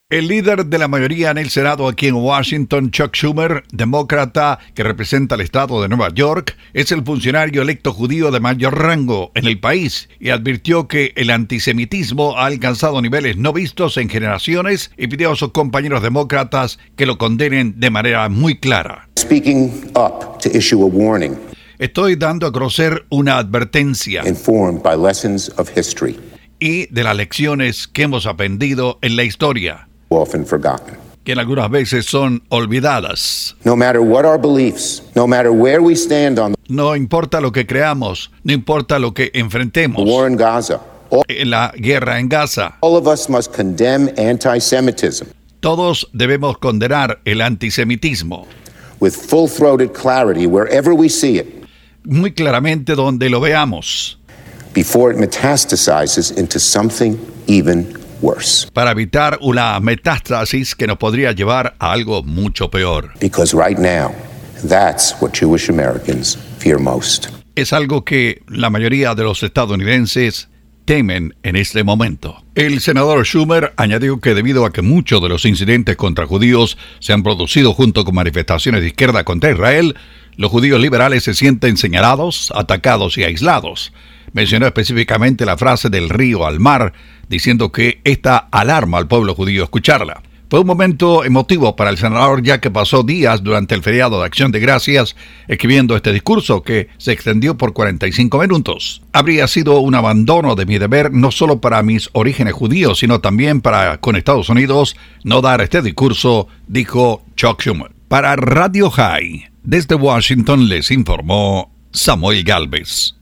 El líder de la mayoría en el Senado aquí en Washington, Chuck Schumer, demócrata que representa el estado de Nueva York, es el funcionario electo judío de mayor rango en el país y advirtió que el antisemitismo ha alcanzado niveles no vistos en generaciones y pidió a sus compañeros demócratas que lo condenen de manera muy clara. Speaking up to issue a warning. Estoy dando a conocer una advertencia. Informed by lessons of history. Y de las lecciones que hemos aprendido en la historia. Often forgotten. Que algunas veces son olvidadas. No matter what our beliefs, no matter where we stand on no importa lo que creamos, no importa lo que enfrentemos. The war in Gaza. En la guerra en Gaza. All of us must condemn anti-Semitism. Todos debemos condenar el antisemitismo. With full-throated clarity wherever we see it. Muy claramente donde lo veamos. Before it metastasizes into something even worse. Para evitar una metástasis que nos podría llevar a algo mucho peor. Because right now, that's what Jewish Americans fear most. Es algo que la mayoría de los estadounidenses temen en este momento. El senador Schumer añadió que debido a que muchos de los incidentes contra judíos se han producido junto con manifestaciones de izquierda contra Israel, los judíos liberales se sienten señalados, atacados y aislados. Mencionó específicamente la frase del río al mar, diciendo que esta alarma al pueblo judío escucharla. Fue un momento emotivo para el senador, ya que pasó días durante el feriado de Acción de Gracias escribiendo este discurso que se extendió por 45 minutos. Habría sido un abandono de mi deber no solo para mis orígenes judíos, sino también para con Estados Unidos no dar este discurso, dijo Chuck Schumer. Para Radio High, desde Washington les informó Samuel Gálvez.